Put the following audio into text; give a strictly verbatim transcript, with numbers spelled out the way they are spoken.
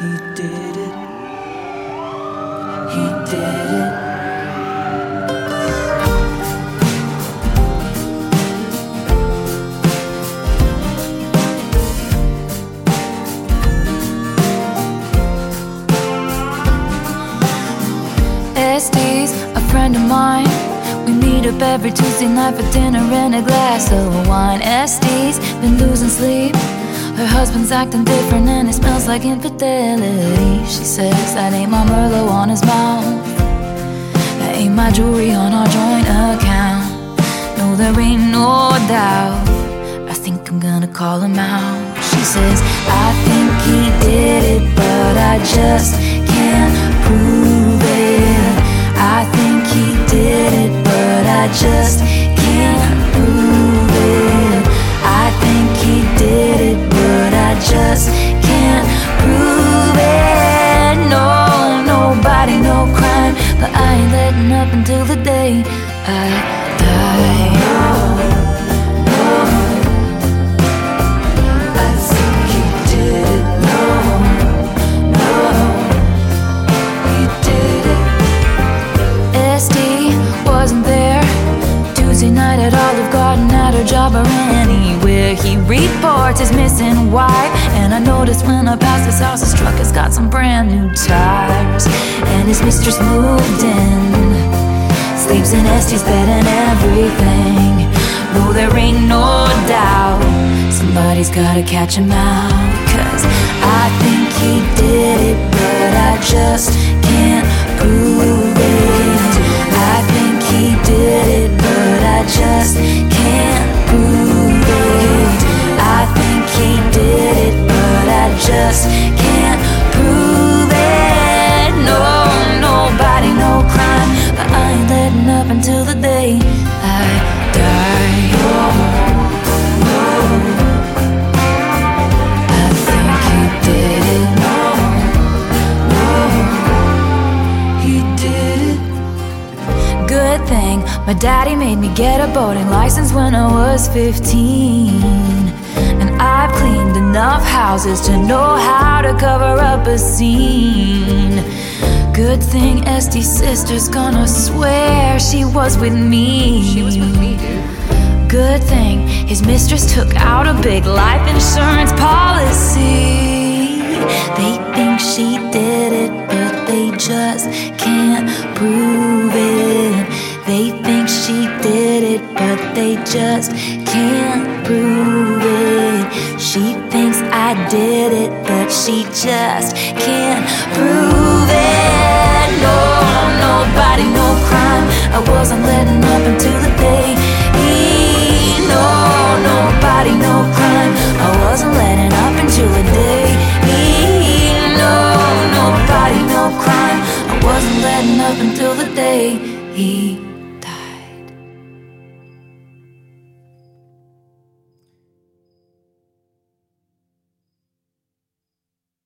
He did it. He did it. S D's a friend of mine. We meet up every Tuesday night for dinner and a glass of wine. S D's been losing sleep. Her husband's acting different and it smells like infidelity. She says that ain't my Merlot on his mouth, that ain't my jewelry on our joint account. No, there ain't no doubt. I think I'm gonna call him out. She says, I think he did it, but I just can't prove it. I think he did it, but I just can't prove it. I think he did it, but I just can't prove it. No, nobody, no crime, but I ain't letting up until the day I die. No, no. I think he did it. No, no. He did it. S D wasn't there Tuesday night at Olive Garden, at her job or anywhere. He reports his missing wife, and I noticed when I passed his house, his truck has got some brand new tires, and his mistress moved in, sleeps in S D's bed and everything. No, there ain't no doubt, somebody's gotta catch him out. Cause I think he did it, but I just can't prove it. I think he did it, but I just can't prove it. I think he did it, but I just can't prove it. No, nobody, no crime, but I ain't letting up until the day I die. No, no. I think he did it. No, no. He did it. Good thing my daddy made me get a boating license when I was fifteen, and I've cleaned enough houses to know how to cover up a scene. Good thing S D's sister's gonna swear she was with me. She was with me, dude. Good thing his mistress took out a big life insurance policy. They think she did it, but they just can't prove it. They think she did it, but they just can't prove it. She thinks I did it, but she just can't prove it. No, nobody, no crime, I wasn't letting up until the day. No, nobody, no crime, I wasn't letting up until the day. No, nobody, no crime, I wasn't letting up until the day he